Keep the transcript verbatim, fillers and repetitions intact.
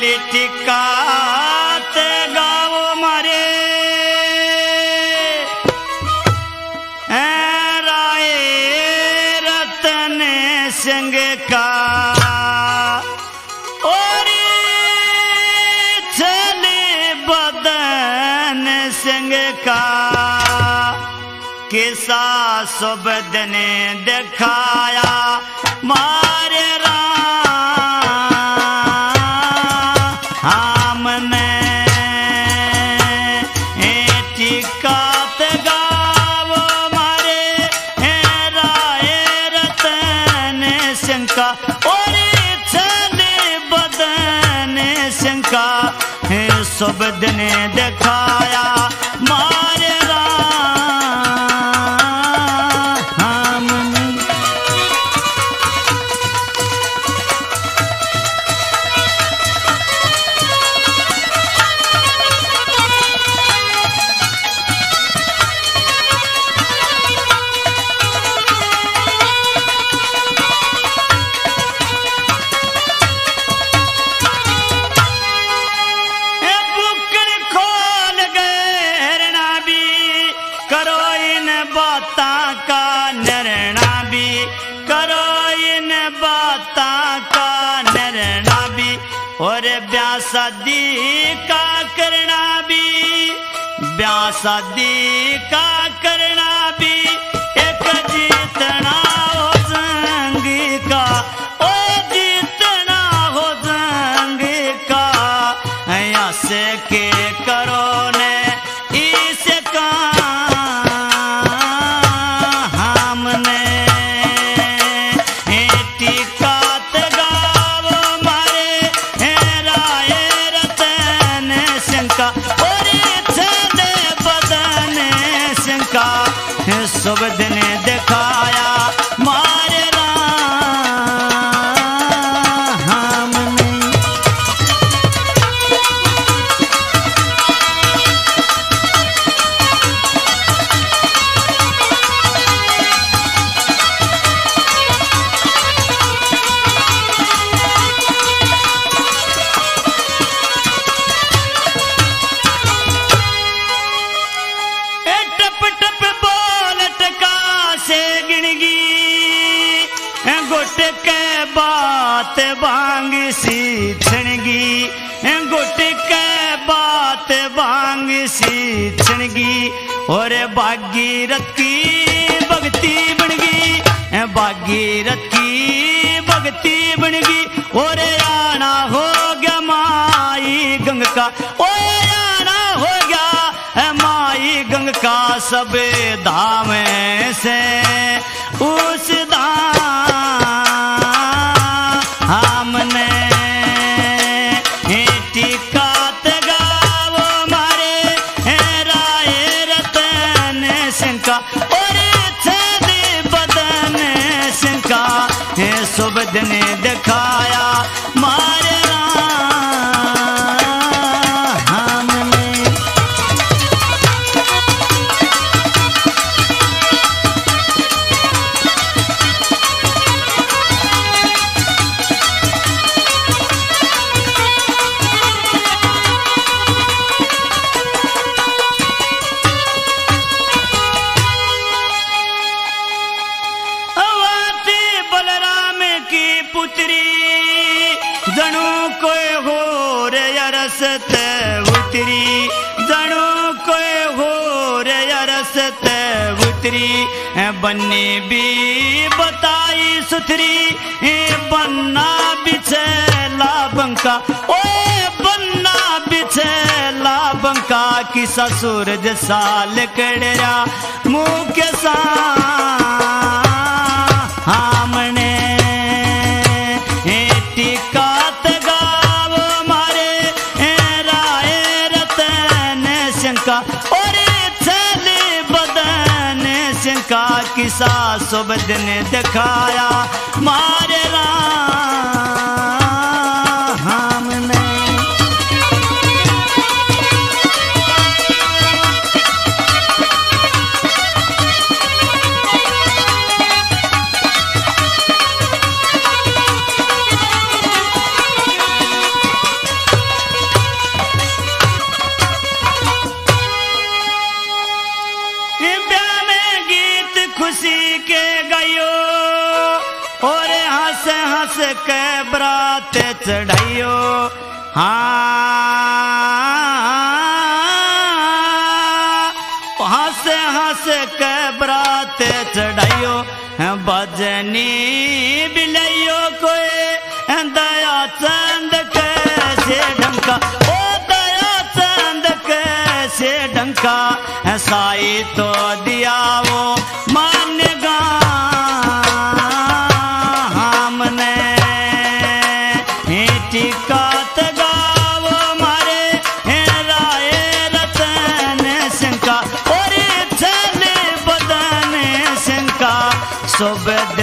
मेली टिकात गाओ मारे राय रतन सिंह का और चले बदन सिंह का किसा सुबद ने दिखाया मारे राम ने टिकात गावो मारे राय रतन सिंह का और चले बदन सिंह का सुबद ने दिखाया मारे और ब्याह शादी का करना भी ब्याह शादी का करना भी एक जीतना हो जंग का ओ जीतना हो जंग का ऐसे के करो ने इसे काम हमने टिकात गावो मारे राय रतन सिंह का और चले बदन सिंह का सुबद ने दिखाया मारे राम ने गुट के बात बांग सी छणगी गुट के बात बांग सी छणगी और भागीरथ की भक्ति बनगी भागीरथ की भक्ति बनगी और आना हो गया माई गंग का ओ आना हो गया माई गंग का सब धाम से उस हमने टिकात गावो मारे राय रतन सिंह का और चले बदन सिंह का सुबद ने दिखाया मारे राम ने जणू कोई हो रे रसत उतरी जणू कोई हो रे रसत उतरी बन्नी भी बताई सुथरी बन्ना बिछला बंका ओ बन्ना बिछला बंका की ससुर साल कड़रा मुँह के सा हमने टिकात गावो मारे राय रतन सिंह का और चले बदन सिंह का किसा सुबद ने दिखाया मारे राम ने ब्याह में गीत खुशी के गयो और हंस हंस के बरात चढ़ाइयो। हाँ हंस हंस के बरात चढ़ाइयो। बजनी बिलैयो कोई दया चंद कैसे ढंका, ओ दया चंद कैसे ढंका, साई तो दिया वो मानेगा हमने। टिकात गावो मारे राय रतन सिंह का और चले बदन सिंह का। सुबह